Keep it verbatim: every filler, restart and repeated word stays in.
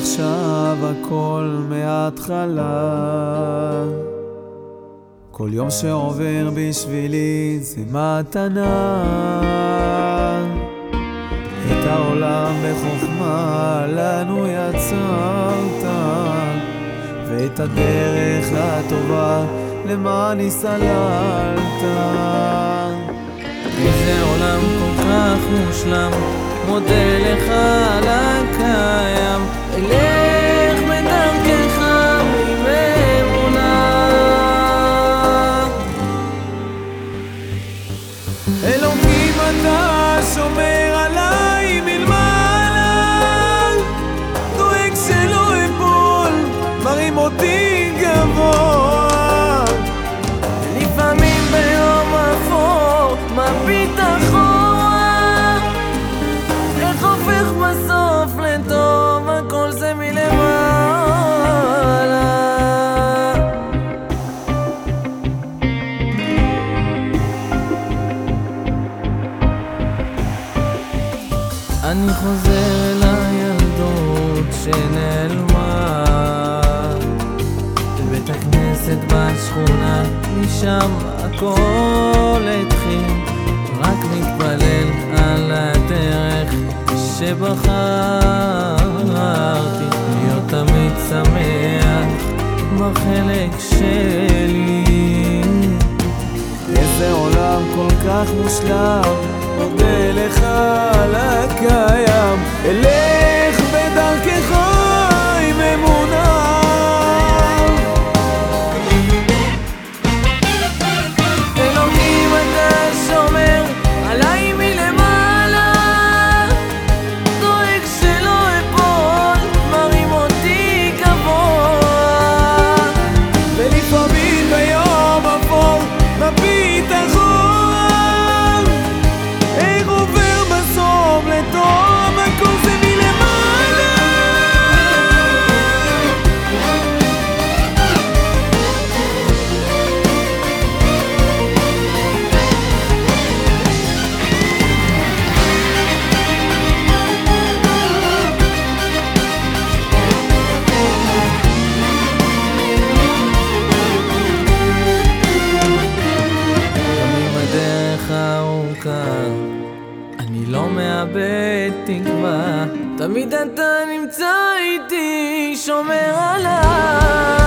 עכשיו הכל מההתחלה. כל יום שעובר בשבילי זה מתנה. את העולם בחוכמה לנו יצרת, ואת הדרך הטובה למעני סללת. איזה עולם כל כך מושלם, מודה לך על הקיים, אלך בדרכך עם אמונה. אלוקים אתה שומר עליי מלמעלה, דואג שלא אפול, מרים אותי גבוה. לפעמים ביום אפור מביט אחורה, איך הופך בסוף לטוב, הכל זה מלמעלה. אני חוזר אל הילדות שנעלמה, בבית הכנסת בשכונה, משם הכל התחיל. רק מתפלל על הדרך שבחרתי, להיות תמיד שמח בחלק שלי. איזה עולם כל כך מושלם, מודה לך על הקיים, אלך בדרכך עם אמונה. אלוקים אתה שומר עליי מלמעלה, דואג שלא אפול, מרים אותי גבוה. ולפעמים ביום אפור מביט אחורה, איך עובר בסוף לטוב, הכל זה מלמעלה. אני לא מאבד תקווה, תמיד אתה נמצא איתי, שומר עליי.